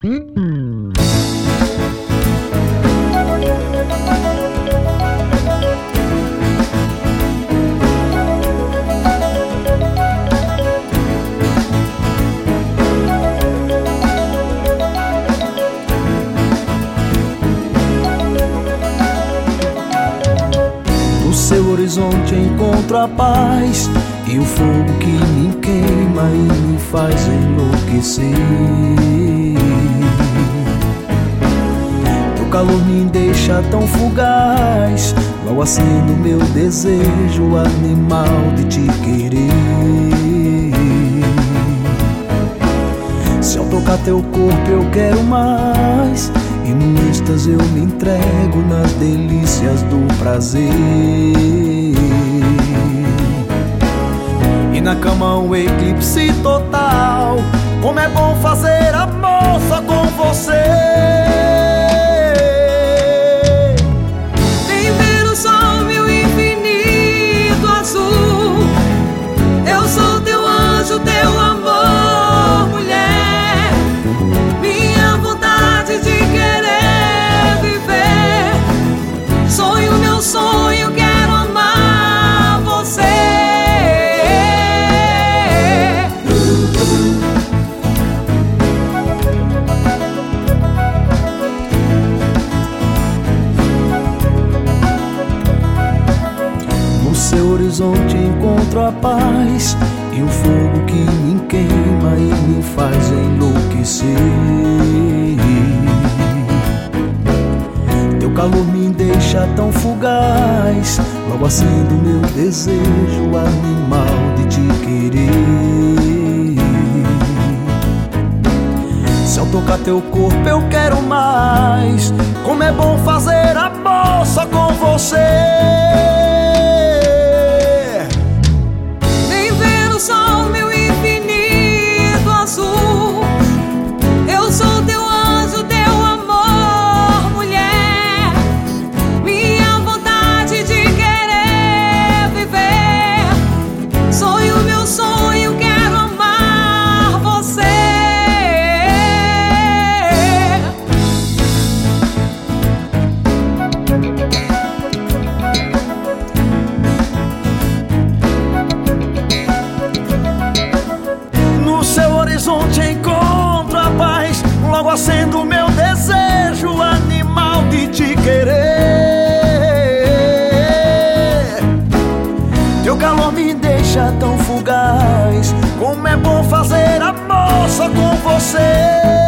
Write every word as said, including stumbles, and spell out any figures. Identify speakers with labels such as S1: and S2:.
S1: No seu horizonte encontro a paz e o fogo que me queima e me faz enlouquecer. Teu calor me deixa tão fugaz, logo acendo meu desejo animal de te querer. Se ao tocar teu corpo eu quero mais, e no êxtase eu me entrego nas delícias do prazer. E na cama um eclipse total, como é bom fazer amor só com você.
S2: Vem ver o sol, meu infinito azul. Eu sou teu anjo, teu amor, mulher. Minha vontade de querer viver. Sonho, meu sonho, quero amar você.
S1: No seu horizonte encontro a paz e o fogo que me queima e me faz enlouquecer. Teu calor me deixa tão fugaz, logo acendo meu desejo animal de te querer. Se ao tocar teu corpo eu quero mais, como é bom fazer amor só com você.
S2: Vem ver o sol, meu infinito azul. Eu sou teu anjo, teu amor, mulher. Minha vontade de querer viver. Sonho, meu sonho, quero amar você.
S1: No seu horizonte encontro a paz, logo acendo meu desejo animal de te querer. Teu calor me deixa tão fugaz, como é bom fazer amor só com você.